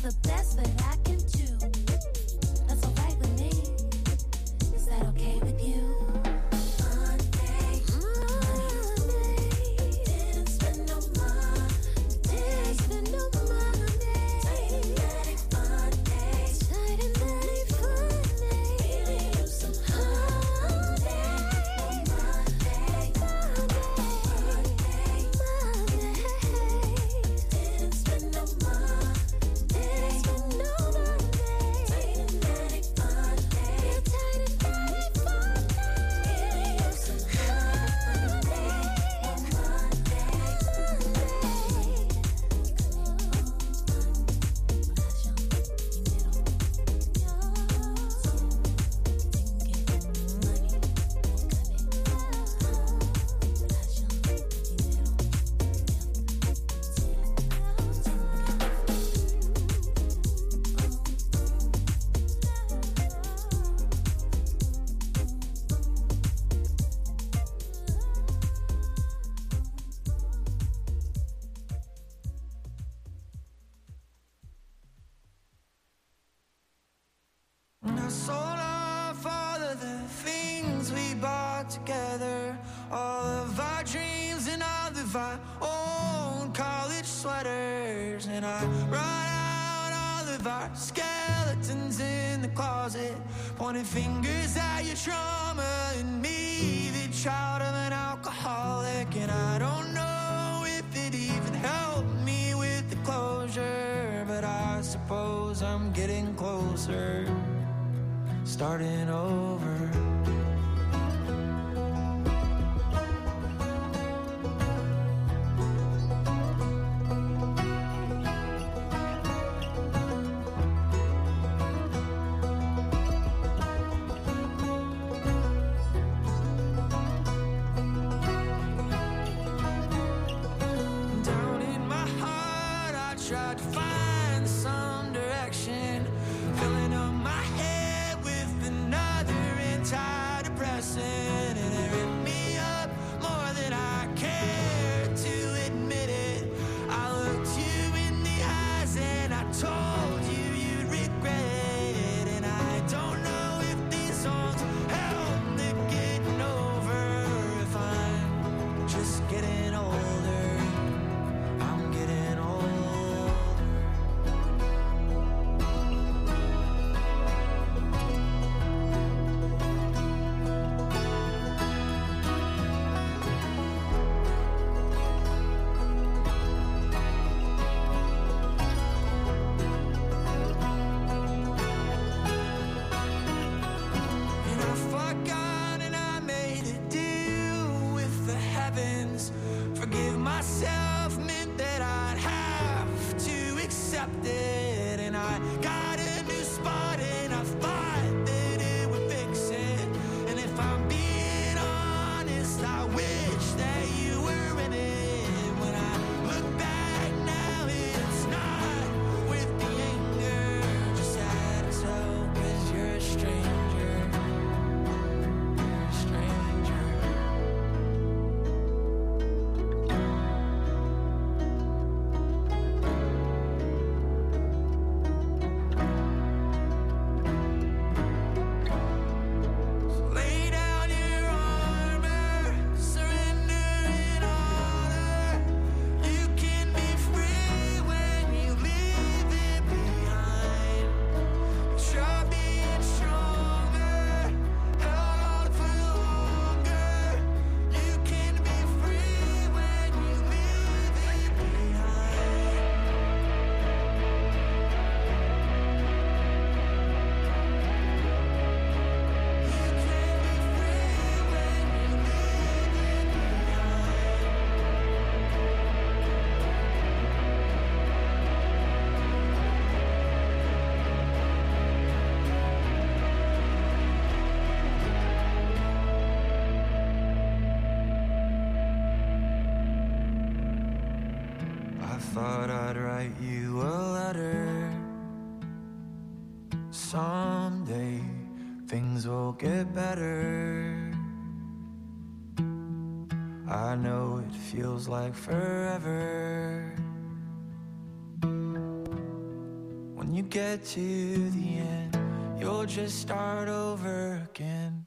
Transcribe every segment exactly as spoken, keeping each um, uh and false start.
the best that I can do. That's alright with me. Is that okay with you? Monday, Monday, didn't spend no money, didn't spend no money. Tight and natty Monday, tight and natty Monday. Really use some honey. Monday, Monday, Monday, didn't spend no money, didn't spend no money. Tight and natty Monday, tight and natty Monday. Really use some honey. And I sold off all of the things we bought together, all of our dreams and all of our own college sweaters. And I brought out all of our skeletons in the closet, pointing fingers at your trauma and me, the child of an alcoholic. And I don't know if it even helped me with the closure, but I suppose I'm getting closer, starting over. Down in my heart, I tried to find some direction, filling up my head with another antidepressant, and it ripped me up more than I care to admit it. I looked you in the eyes and I told you you'd regret it, and I don't know if these songs help me getting over. If I'm just getting older, I'm getting older. And I forgot and I made a deal with the heavens. Forgive myself meant that I'd have to accept it. And I got a new spot and I thought that it would fix it. And if I'm being honest, I wish that you were in it. When I look back now, it's not with the anger, just sad as hell, 'cause you're a stranger. You're a stranger. Lay down your armor, surrender in honor. You can be free when you leave it behind. Try being stronger, held on for longer. You can be free when you leave it behind. You can be free when you leave it behind. I thought I'd write you a letter. Someday things will get better. I know it feels like forever when you get to the end, you'll just start over again.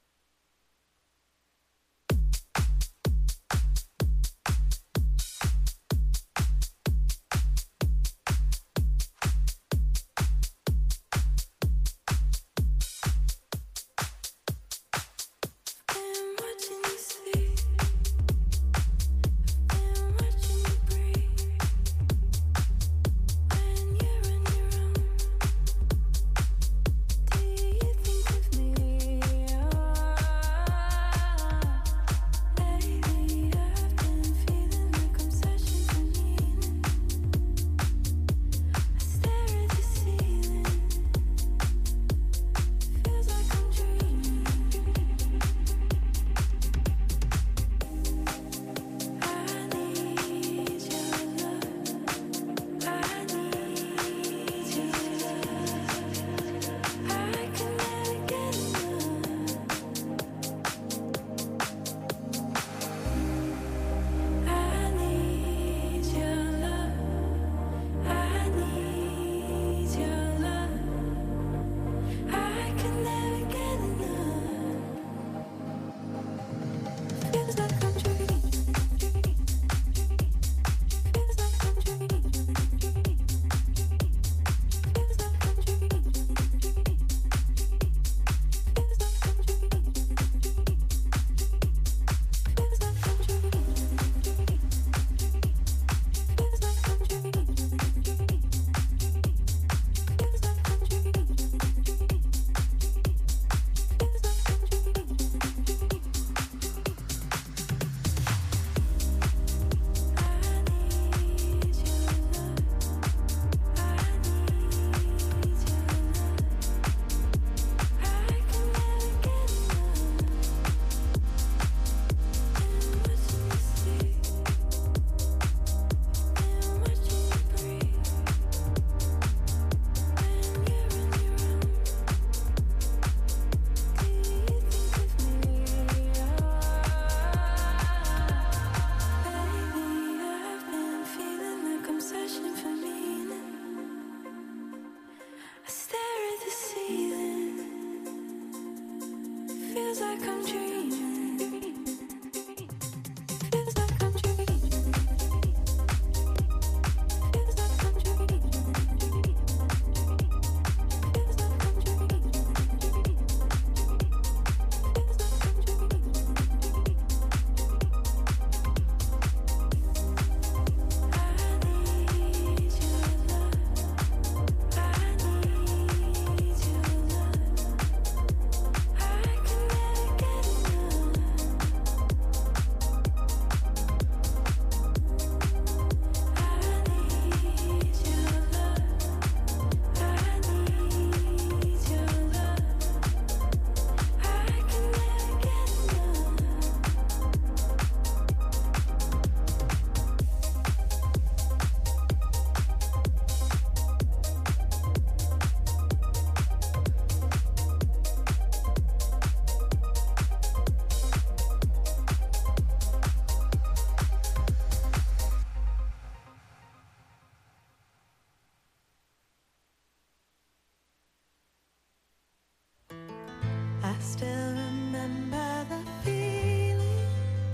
Still remember the feeling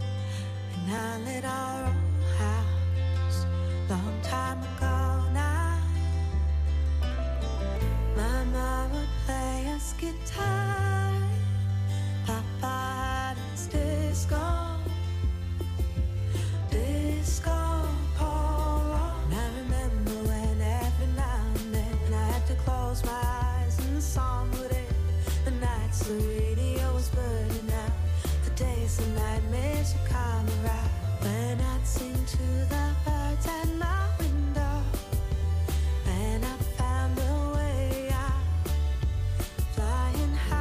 when I lit our old house long time ago now. Mama would play us guitar, Papa had his disco, disco polo. And I remember when every now and then I had to close my eyes and the song would end. The nights the radio was burning out, the days and nightmares would come around. When I'd sing to the birds at my window, and I found a way out, flying high.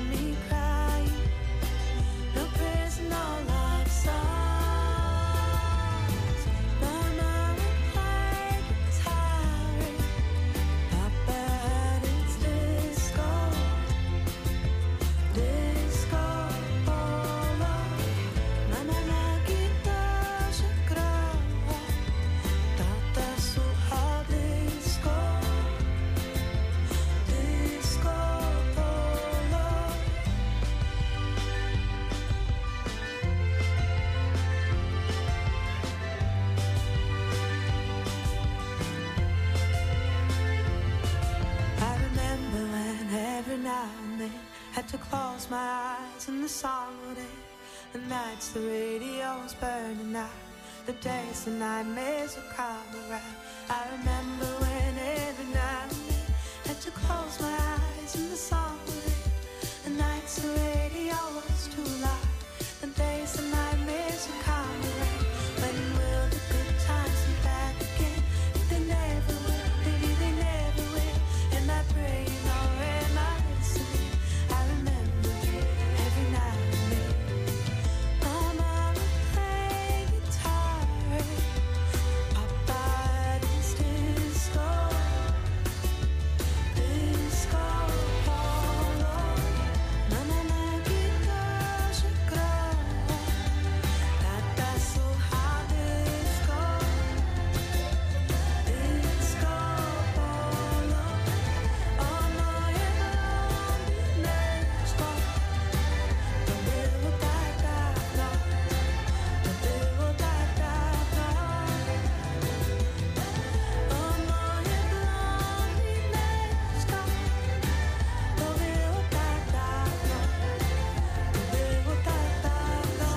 me crying. No prayers, no love songs. My mama played guitar. Papa had his disco, disco polo. Mama na gitarze grała. Tata słuchał disco, disco polo. I remember when every now and then had to close my eyes and the song would end. The nights the radio was burning out, the days the nightmares would come around. I remember when every now and then had to close my eyes and the song would end. The nights the radio was too loud, the days the nightmares would come around. When will the good times be back again? If they never will, maybe they never will. And I pray you know and I listen. I remember every now and then. My mama played guitar, Papa had his disco, disco polo. Mama na gitarze grała, tata słuchał disco, disco polo. O moje blondyneczko, to było tak dawno, to było tak dawno. O moje blondyneczko, to było tak dawno, to było tak dawno.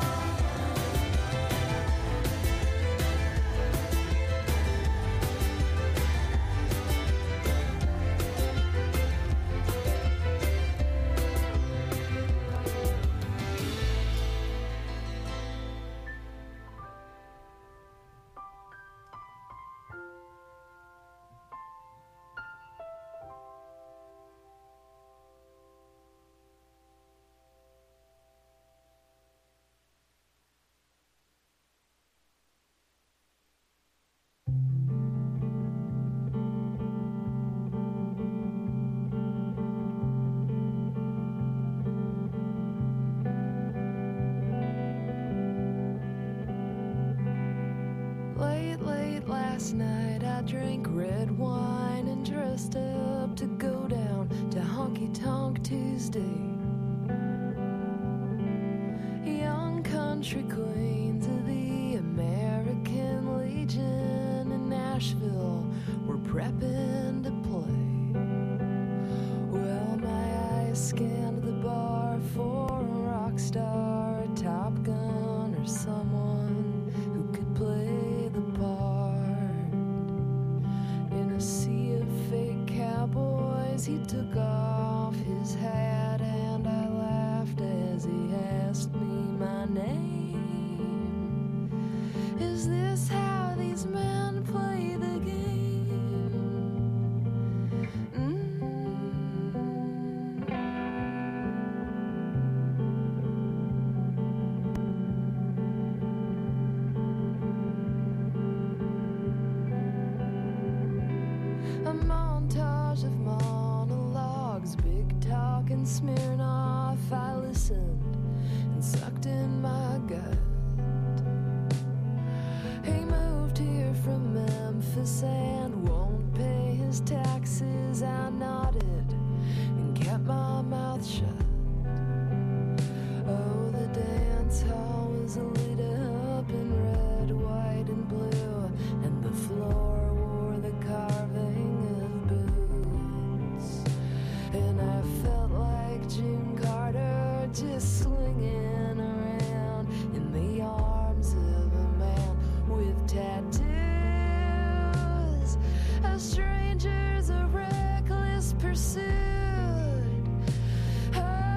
Late, late last night, I drank red wine and dressed up to go down to Honky Tonk Tuesday. Young country queens of the American Legion in Nashville were prepping to play. Well, my eyes scanned the bar for a rock star, a Top Gun, or someone who could play the part. In a sea of fake cowboys, he took off his hat and I laughed as he asked me my name. Is this how these men play the game? Mm. A montage of monologues, big talk and Smirnoff. I listened and sucked in my gut. He moved here from Memphis and won't pay his taxes. I nodded and kept my mouth shut. Oh, the dance hall was lit up in red, white, and blue, and the floor wore the carving of boots. And I felt like June Carter, just swinging around in the arms of a man with tattoos. A stranger's a reckless pursuit. Oh,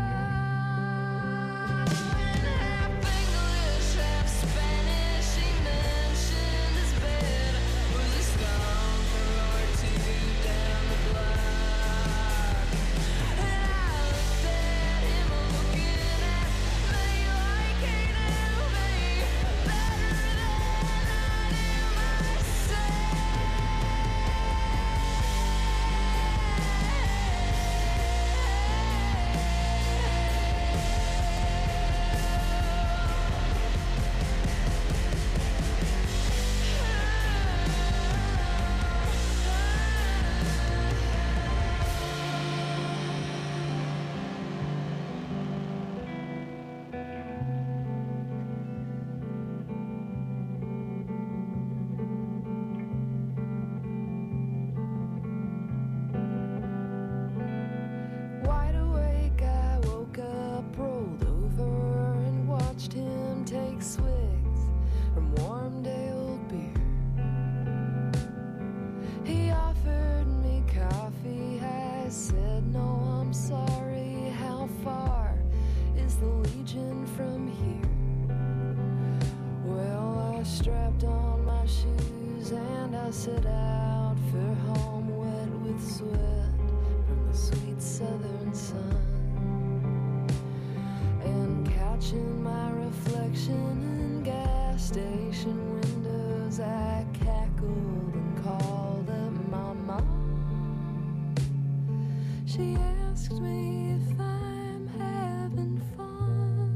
set out for home wet with sweat from the sweet southern sun. And catching my reflection in gas station windows, I cackled and called up my mom. She asked me if I'm having fun.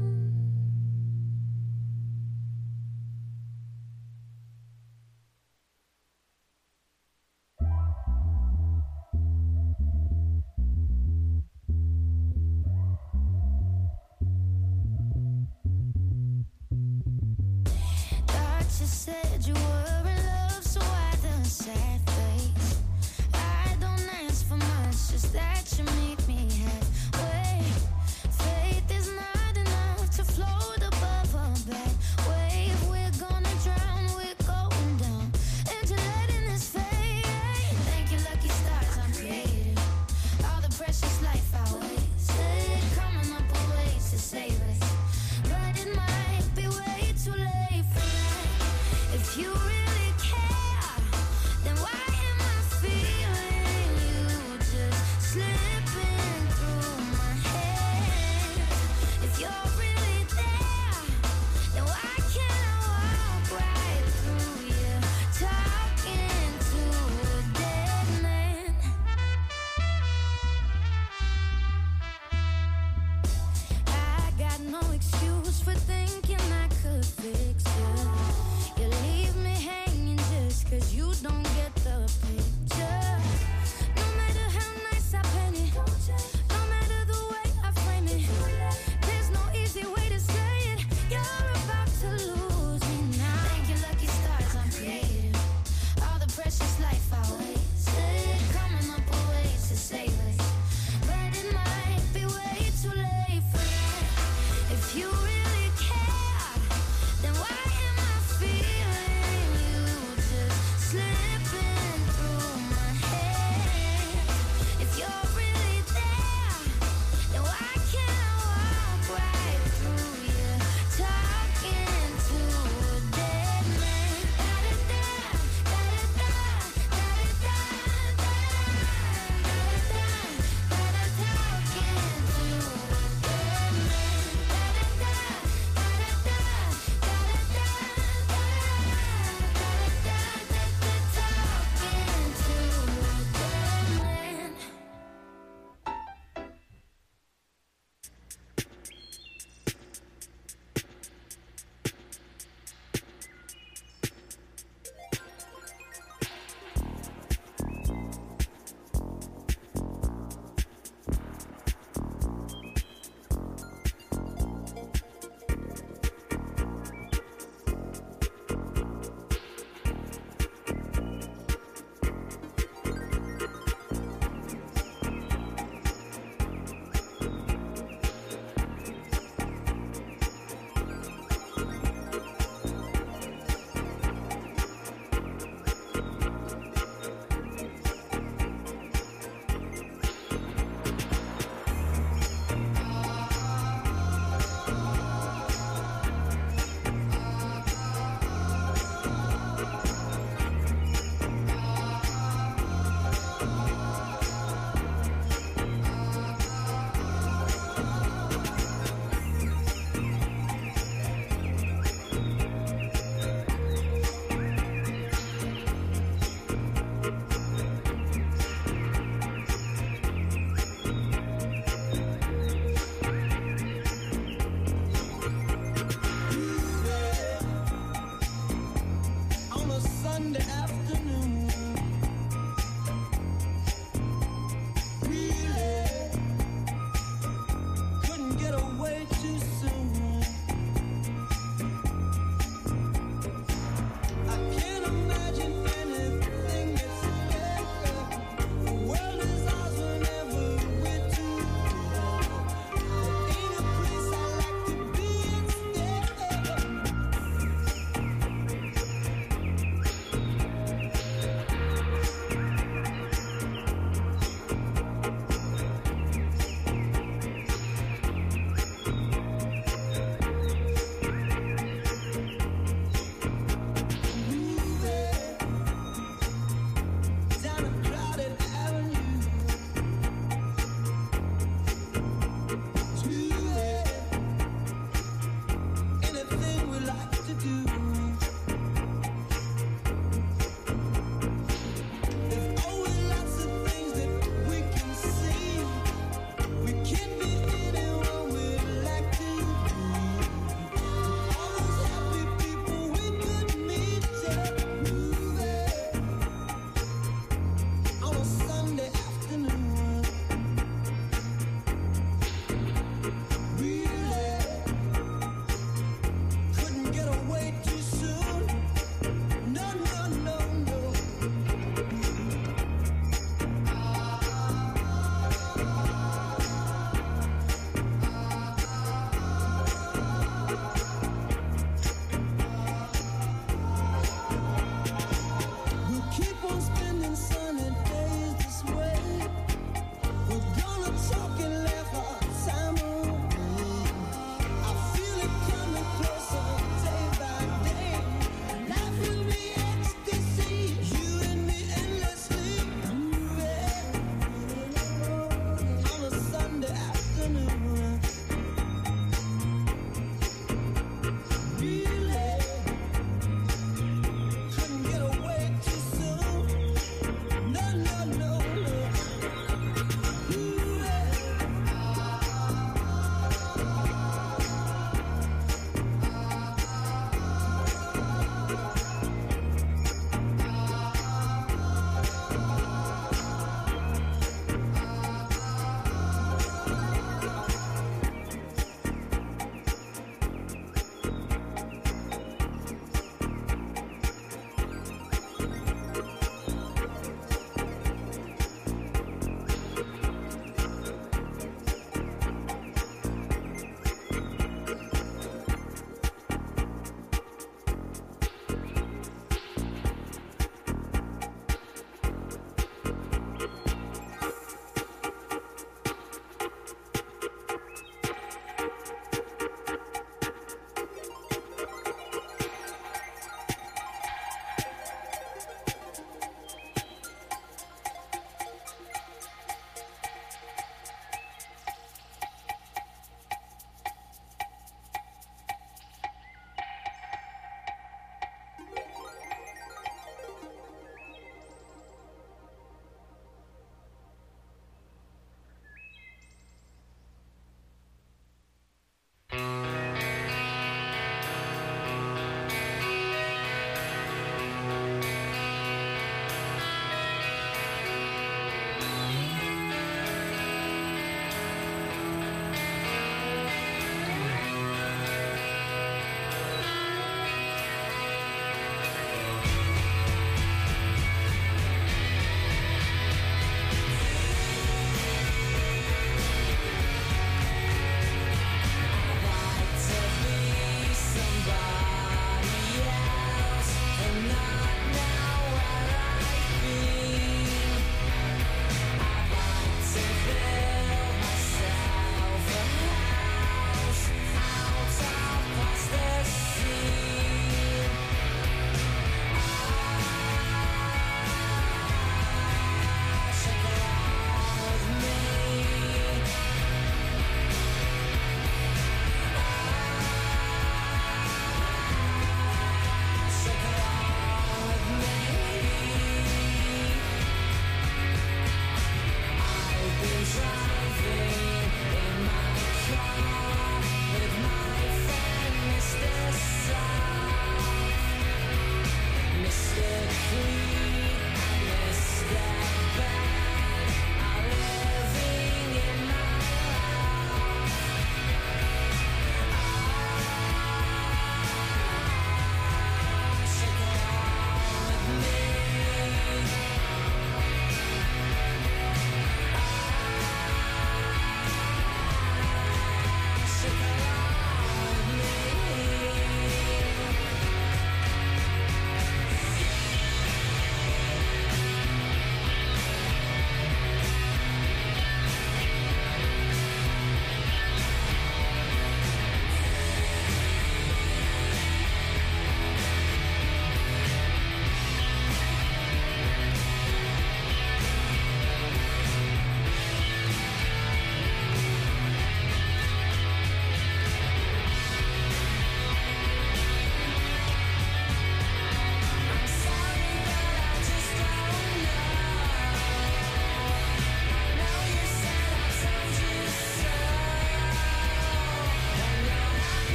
Thought you said you were in love, so why the sad face? I don't ask for much, just that you meet me halfway. Faith is not enough to float above a bad wave. We're gonna drown, we're going down, and you're letting this fade. Thank you, lucky stars, I'm created. All the precious life I wasted, coming up with ways to save us. But it might be way too late for that. If you really care, then why am I feeling you just slipping through my head? If you're really there, then why can't I walk right through you, talking to a dead man? I got no excuse for thinking I could fix you. You leave me hanging just 'cause you don't get the picture. No matter how nice I paint it, no matter the way I frame it, there's no easy way to say it. You're about to lose me now. Thank you, lucky stars, I'm creative. All the precious life I wasted, coming up with ways to save us. But it might be way too late for that. If you really care, then why am I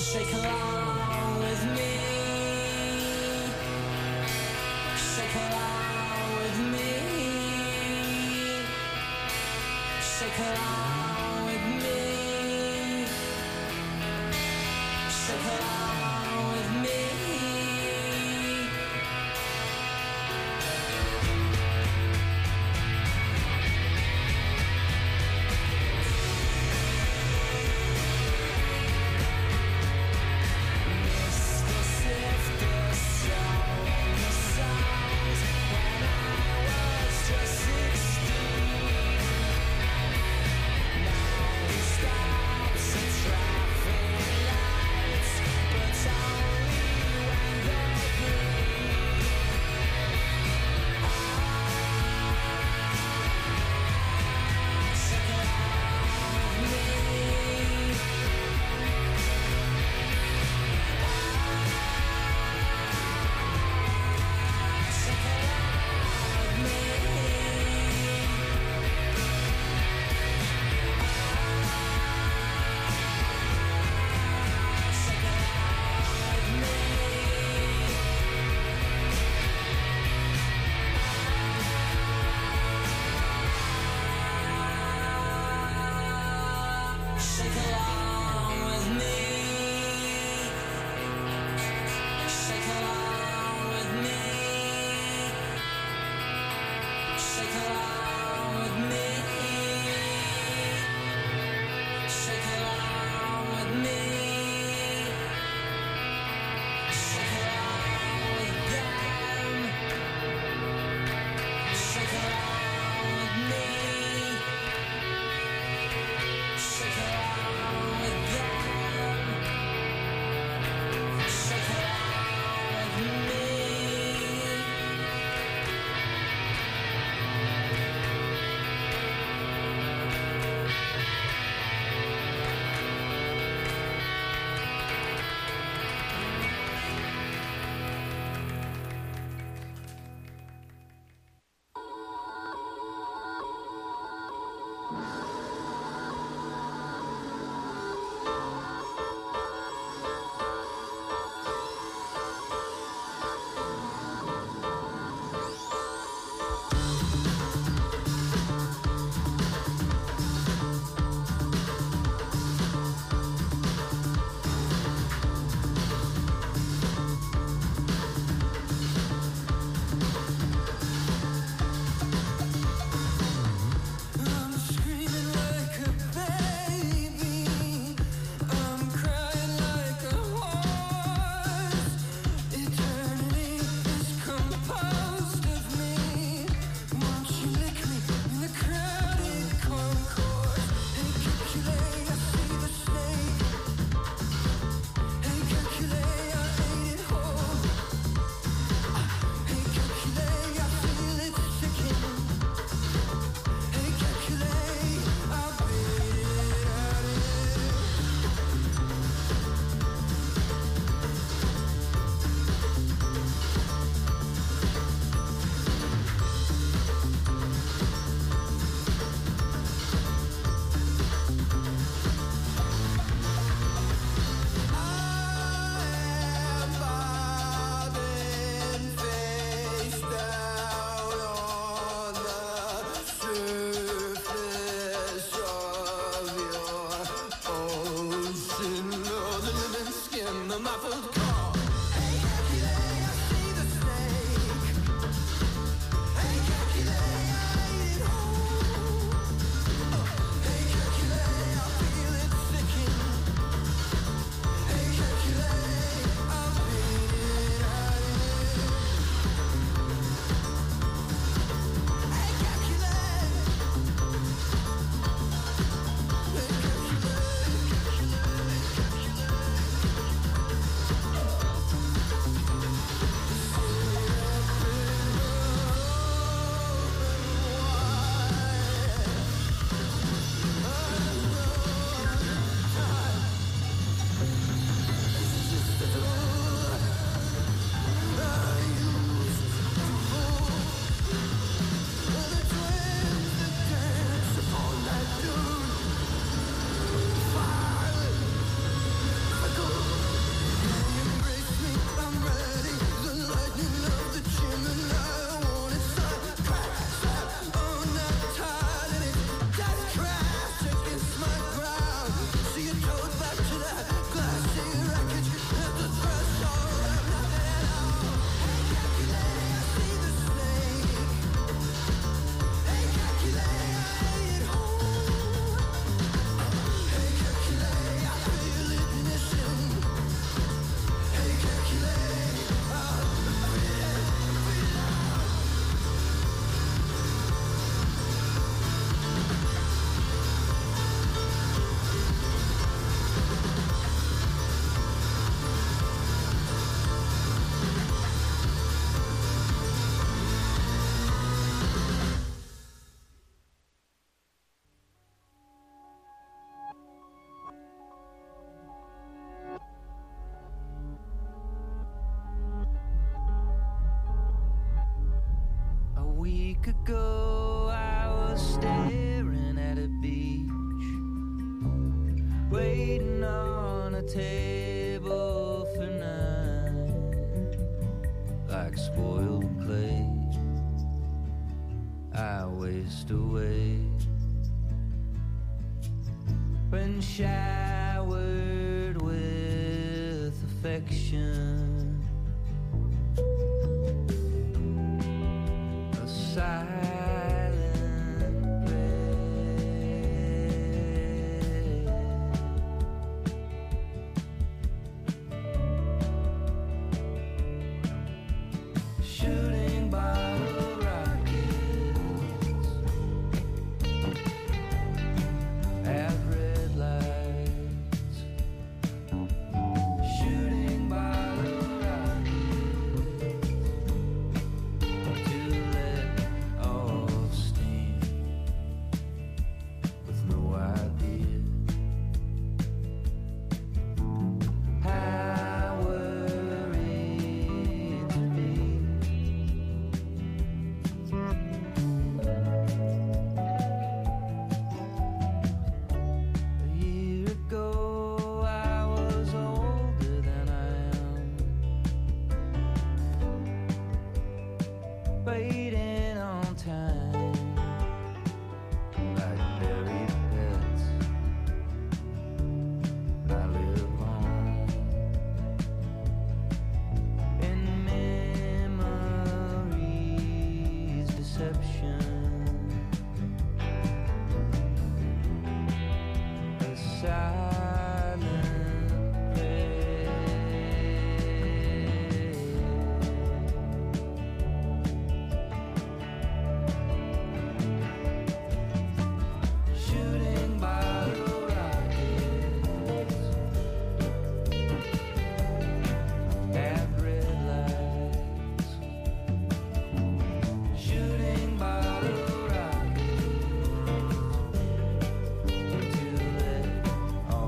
Shake along with me. Shake along with me. Shake along with me. Shake along with me. When I was just sixteen, waiting on a table for nine. Like spoiled clay, I waste away when showered with affection. A silent prayer, shooting bottle rockets at red lights, shooting bottle rockets to let off steam with no idea how worried to be. A year ago I was older than I am, waiting on time like buried pets. I live on in memory's deception. A silent prayer, shooting bottle rockets at red lights, shooting bottle rockets to let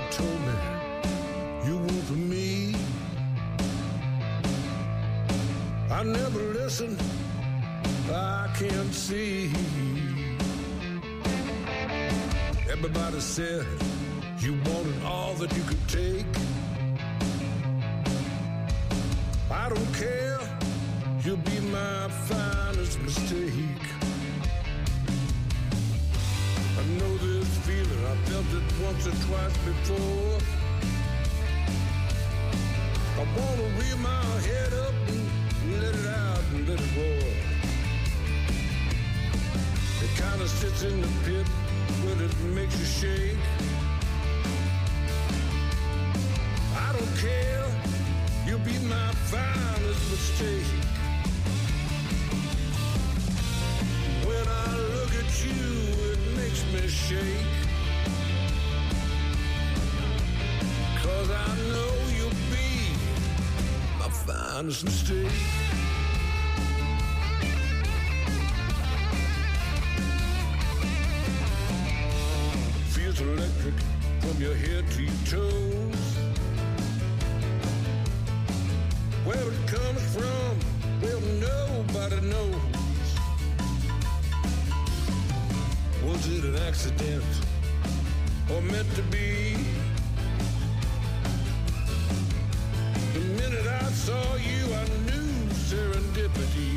told me you want for me. I never listened, I can't see. Everybody said you wanted all that you could take. I don't care, you'll be my finest mistake. I know this feeling, I felt it once or twice before. I wanna rear my head up and let it out and let it roar. It kinda sits in the pit when it makes you shake. I don't care, you'll be my finest mistake. When I look at you, it makes me shake. 'Cause I know you'll be my finest mistake. Feels electric from your head to your toes. Where it comes from, well, nobody knows. Was it an accident or meant to be? The minute I saw you, I knew serendipity.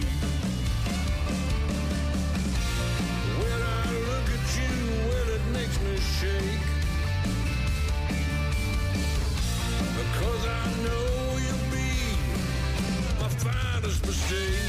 When I look at you, well, it makes me shake. Because I know you'll be my finest mistake.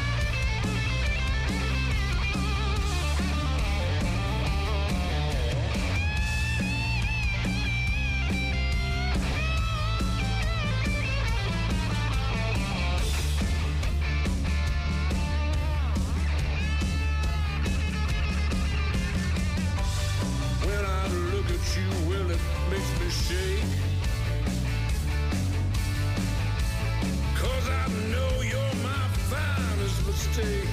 When I look at you, well, it makes me shake. 'Cause I know you're my finest mistake.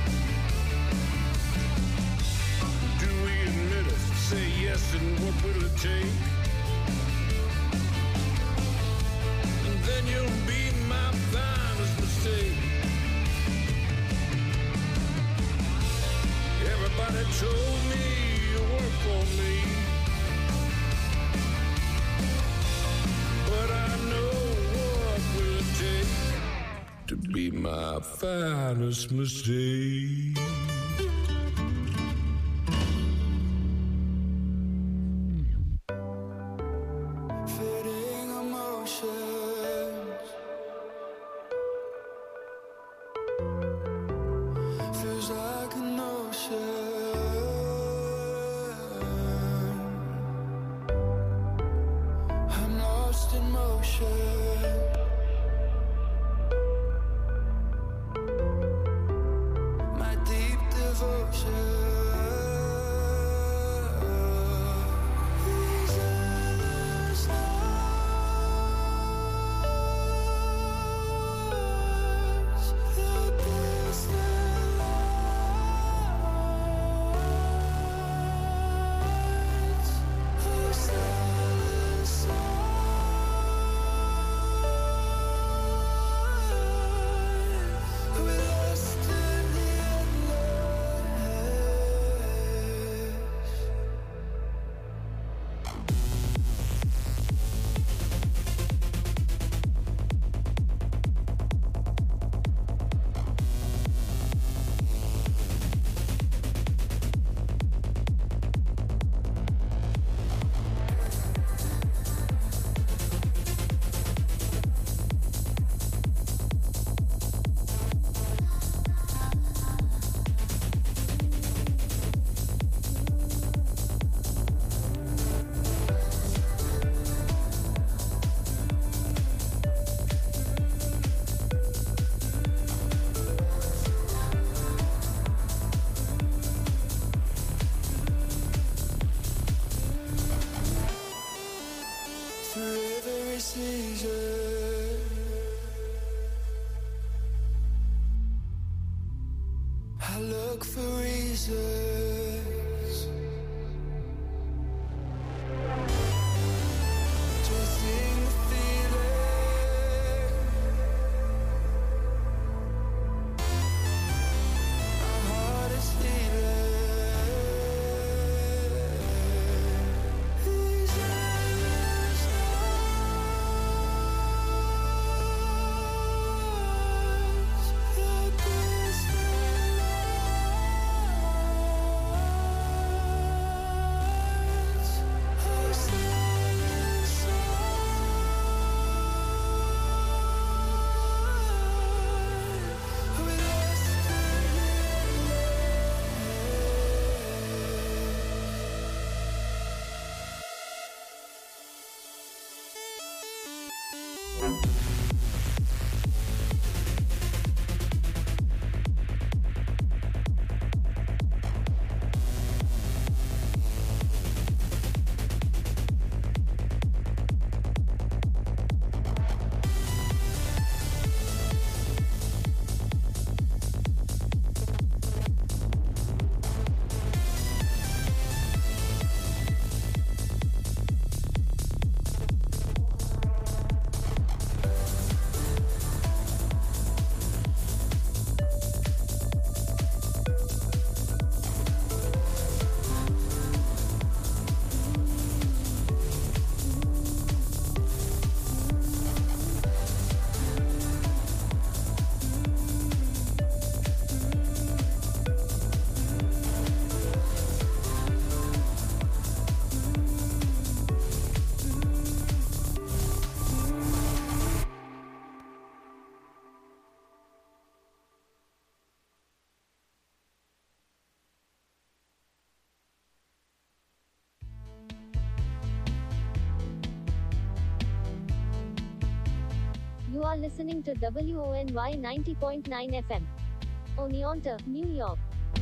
Do we admit it? Say yes, and what will it take? And then you'll be my finest mistake. Everybody told me you work for me, but I know what will it take to be my finest mistake. Fitting emotions feels like an ocean. I'm lost in motion. My deep devotion. These are the stars, the distant lights, who sail the stars. We're lost in the endless. Through every season, I look for reasons. You are listening to W O N Y ninety point nine F M. Oneonta, New York.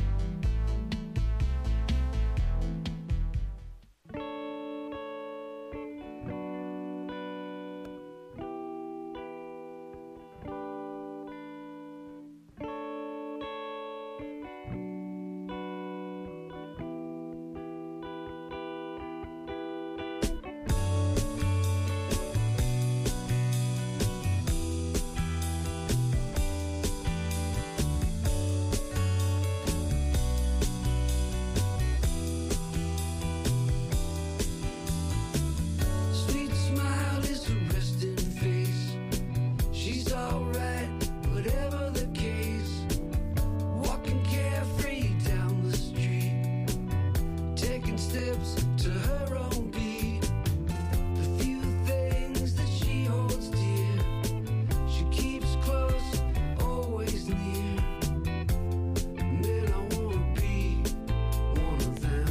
Sweet smile is a resting face. She's alright, whatever the case. Walking carefree down the street, taking steps to her own beat. The few things that she holds dear, she keeps close, always near. Man, I wanna be one of them.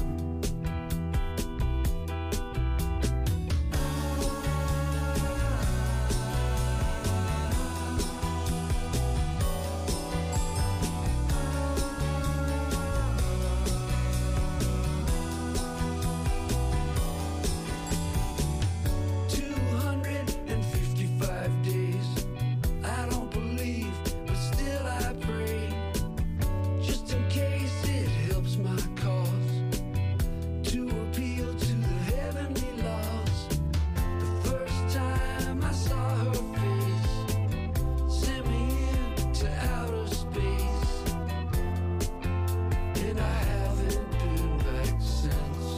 Two hundred fifty-five days. I don't believe, but still I pray, just in case it helps my cause, to appeal to the heavenly laws. The first time I saw her face sent me into outer space, and I haven't been back since.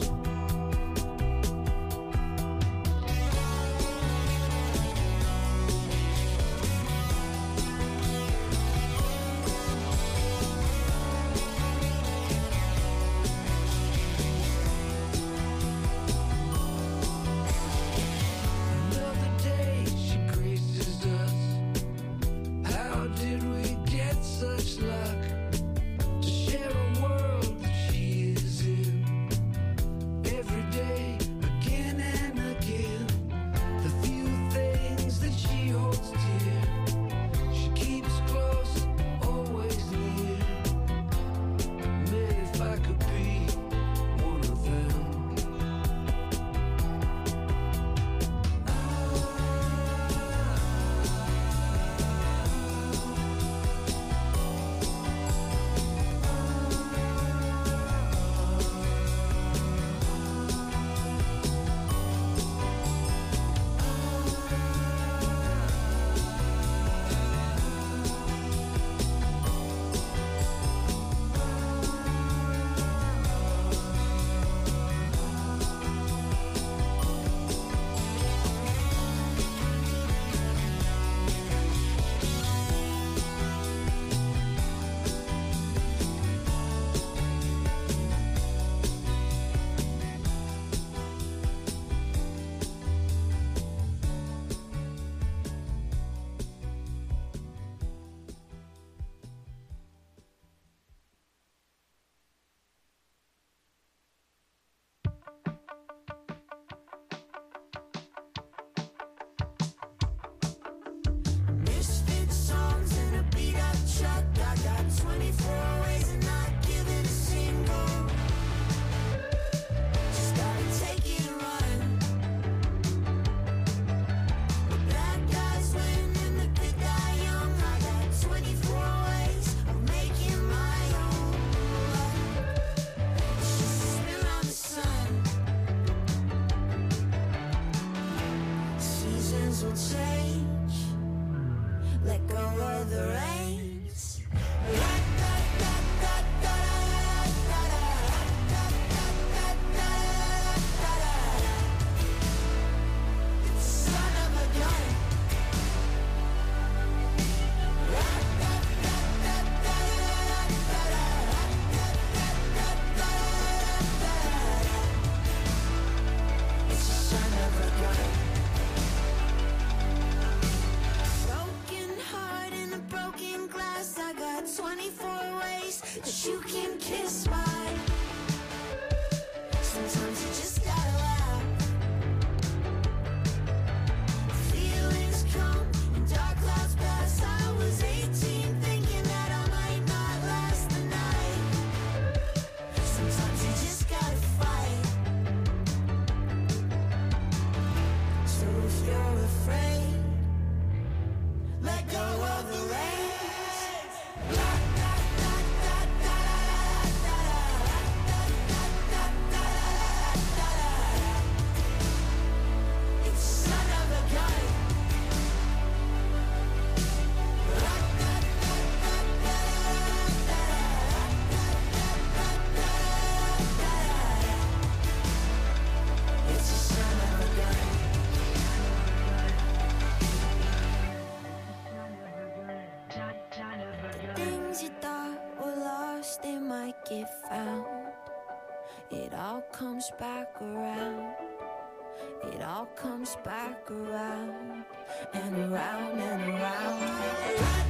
Another day she graces us. How did we get such luck to share a world that she is in? Every day, again and again, the few things that she holds dear, she keeps close, always near. Man, if I could be one of them. Misfit songs in a beat up truck. I got twenty-four ways and not give it a single. Just gotta take it and run. The bad guys win and the good die young. I got twenty-four ways of making my own luck. It's just a spin around the sun. Seasons will change. Let go of the reins. Son of a gun. It's a son of a gun. all comes back around. It all comes back around and around and around.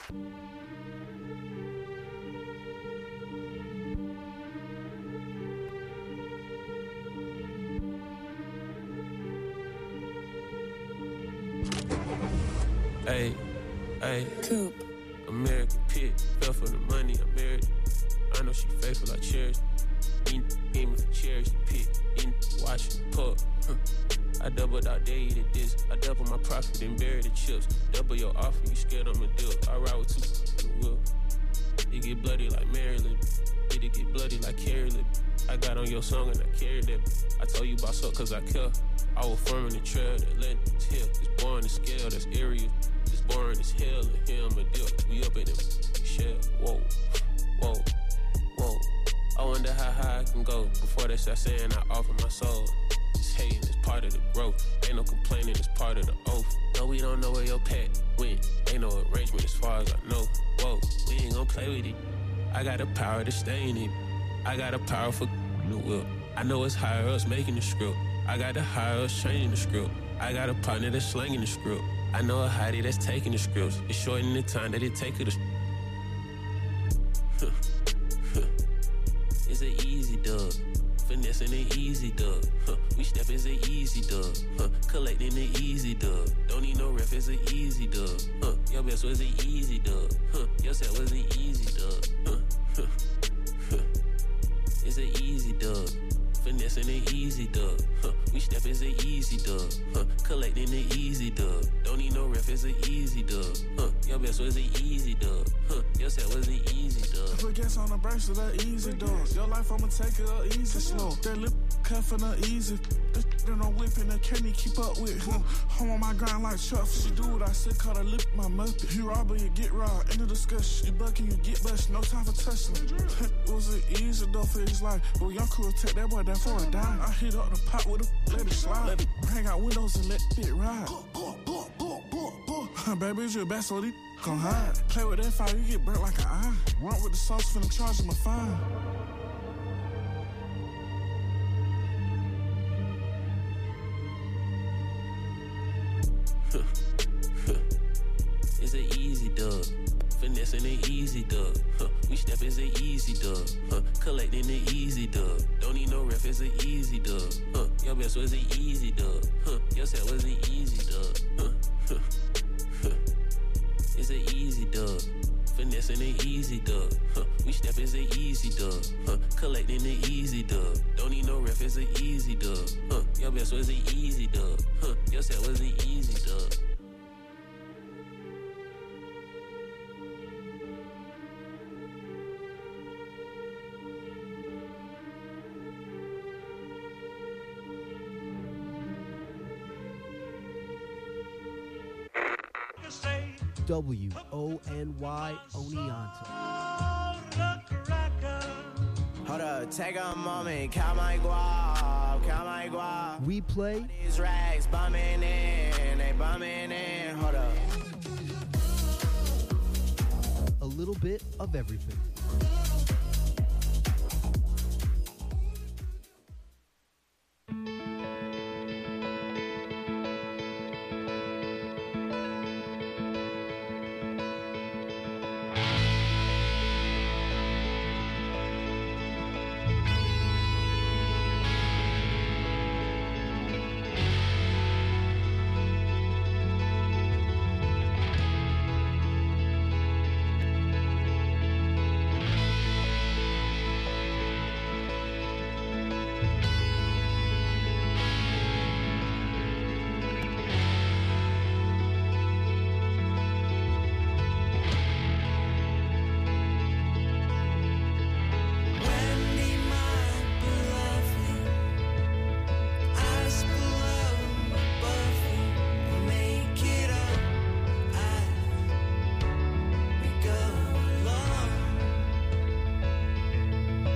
Hey, hey, Coop. American pit, fell for the money, I married. I know she faithful, I cherish. Eating, aiming for cherish, pit, eating, watching, pup. Huh. I doubled out there, eat this. I double my profit and bury the chips. Double your offer, you scared I'm a deal. I ride with two in the wheel. It get bloody like Mary Lip. It get bloody like Carrie Lip. I got on your song and I carried that. I told you about so cause I care. I was firm in the trail that led to hill. It's boring to scale, that's area. It's boring as hell, and here I'm a deal. We up in them shell. Whoa, whoa, whoa. I wonder how high I can go. Before they start saying I offer my soul. This hating is part of the growth. Ain't no complaining, it's part of the oath. No, we don't know where your pet went. Ain't no arrangement as far as I know. Whoa, we ain't gon' play with it. I got the power to stay in it. I got a powerful the will. I know it's higher us making the script. I got the higher us changing the script. I got a partner that's slanging the script. I know a hottie that's taking the scripts. It's shortening the time that it take her to. It's an easy dub. Finessing an easy dub. Huh. We step is an easy dub. Huh. Collecting an easy dub. Don't need no ref, it's an easy dub. Huh. Your best was an easy dub. Huh. Your set was an easy dub. Huh. Huh. It's an easy dub. Finessing an easy dub. Huh. We step is an easy dub. Huh. Collecting an easy dub. Don't need no ref, it's an easy dub. Huh. Your best was an easy dub. Huh. Your set was an easy dub. Put gas on the brakes of that easy dub. Your life, I'ma take it up easy slow. That lip cuffin' her easy. That then I'm whipping the candy keep up with. Huh. I'm on my grind like Chuck. She do what I said, call her lip my muppet. You rob or you get robbed. End of discussion. You bucking, you get busted. No time for touching. It was an easy dub for his life. But young crew take that boy down for a dime. I hit up the pot with a let it slide. Let it hang out windows and let it ride. Baby, it's your best, so these gon' hide. Play with that fire, you get burnt like an eye. Run with the sauce, finna charge him a fine. It's an easy dub. Finessing an easy dub. Huh. We step is an easy dub. Huh. Collecting an easy dub. Don't need no ref, it's an easy dub. Huh. Your best was an easy dub. Huh. Your set was an easy dub. Huh. Huh. Huh. It's an easy dub. Finessing an easy dub. Huh. We step is an easy dub. Huh. Collecting an easy dub. Don't need no ref, it's an easy dub. Huh. Your best was an easy dub. Huh. Your set was an easy dub. W O N Y Oneonta. Hold up, take a moment, count my guap, count my guap. We play These rags bumming in, they bumming in, hold up. A little bit of everything.